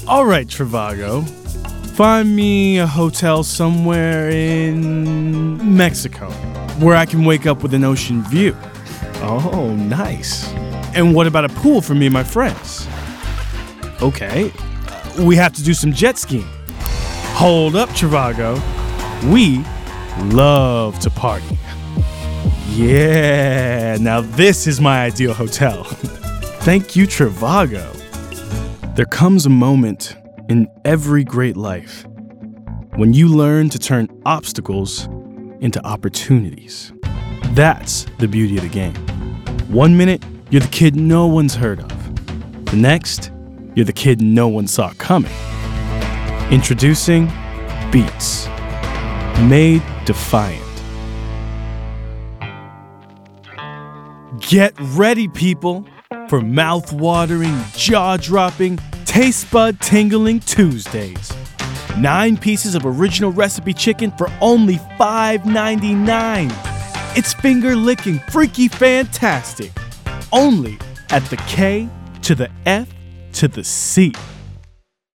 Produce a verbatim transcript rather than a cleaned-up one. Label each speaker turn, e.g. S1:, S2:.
S1: All right, Trivago. Find me a hotel somewhere in Mexico where I can wake up with an ocean view.
S2: Oh, nice.
S1: And what about a pool for me and my friends? Okay, we have to do some jet skiing. Hold up, Trivago. We love to party. Yeah, now this is my ideal hotel. Thank you, Trivago. There comes a moment in every great life when you learn to turn obstacles into opportunities. That's the beauty of the game. One minute, you're the kid no one's heard of. The next, you're the kid no one saw coming. Introducing Beats, made defiant. Get ready, people, for mouth-watering, jaw-dropping, taste bud tingling Tuesdays. Nine pieces of original recipe chicken for only five ninety-nine. It's finger-licking, freaky fantastic. Only at the K to the F to the C.